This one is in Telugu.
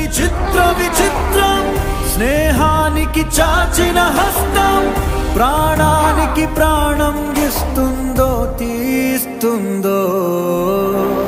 చిత్ర విచిత్రం స్నేహానికి చాచిన హస్తం ప్రాణానికి ప్రాణం ఇస్తుందో తీస్తుందో